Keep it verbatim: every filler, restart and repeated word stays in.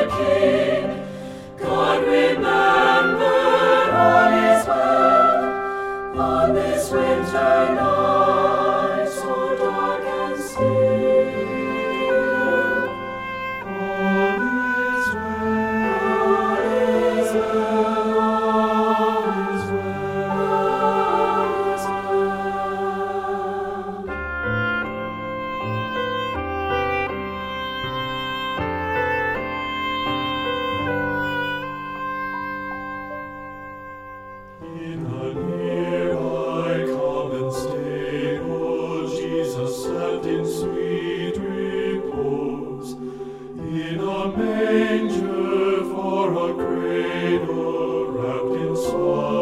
the King. God remember all is well on this winter night, so dark and still. All is well, all is well, all is well, all is well. In a nearby common stable, Jesus slept in sweet repose. In a manger for a cradle, wrapped in swaddling